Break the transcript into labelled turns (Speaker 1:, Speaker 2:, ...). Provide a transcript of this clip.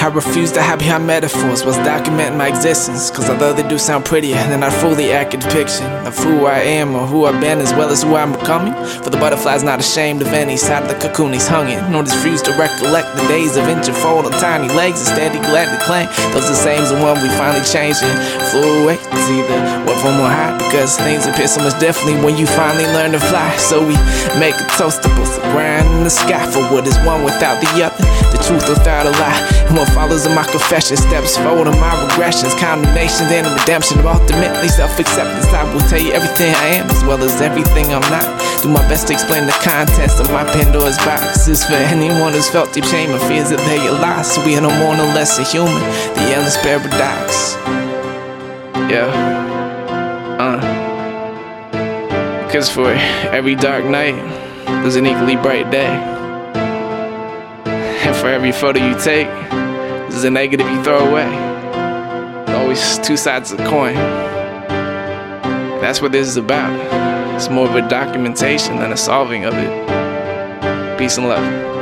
Speaker 1: refuse to hide behind metaphors whilst documenting my existence. Cause although they do sound prettier, they're not fully accurate depiction of who I am or who I've been, as well as who I'm becoming. For the butterfly's not ashamed of any side of the cocoon he's hung in, nor does refuse to recollect the days of inch and fold on tiny legs. Instead he glad to claim those are the same as the one we finally changed and flew away. It's either what from or high, because things appear so much differently when you finally learn to fly. So we make a toast to both the ground and the sky, for what is one without the other, the truth without a lie. And what follows in my confession, steps forward in my regressions, condemnations and redemption of ultimately self-acceptance. I will tell you everything I am as well as everything I'm not. Do my best to explain the contents of my Pandora's boxes for anyone who's felt deep shame and fears that they are lost. So we are no more no less a human, the endless paradox. Yeah. Because for every dark night, there's an equally bright day. And for every photo you take, there's a negative you throw away. Always two sides of the coin. That's what this is about. It's more of a documentation than a solving of it. Peace and love.